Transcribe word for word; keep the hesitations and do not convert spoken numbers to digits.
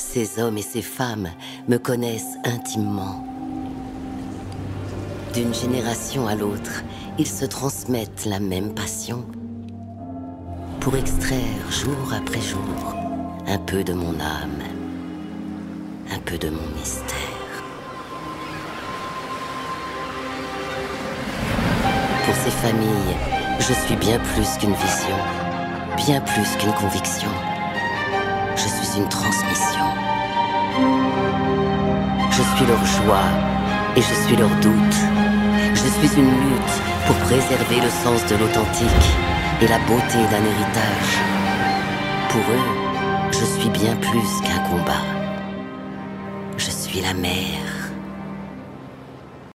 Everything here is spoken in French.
Ces hommes et ces femmes me connaissent intimement. D'une génération à l'autre, ils se transmettent la même passion pour extraire jour après jour un peu de mon âme, un peu de mon mystère. Pour ces familles, je suis bien plus qu'une vision, bien plus qu'une conviction. Je suis une transmission. Je suis leur joie et je suis leur doute. Je suis une lutte pour préserver le sens de l'authentique et la beauté d'un héritage. Pour eux, je suis bien plus qu'un combat. Je suis la mer.